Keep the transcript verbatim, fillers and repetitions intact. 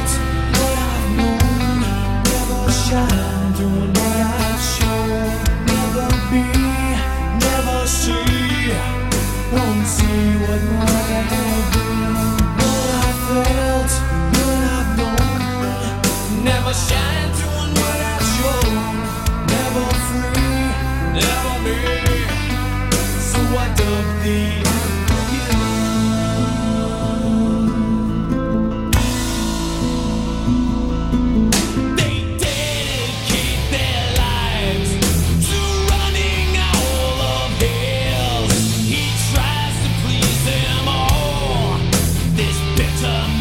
felt what I've known. Never shine doing what I've shown. Never be, never see. Won't see what might have been. What I felt, what I've known. Never shine doing what I've shown. Never free, never me. So I dub thee. Bitter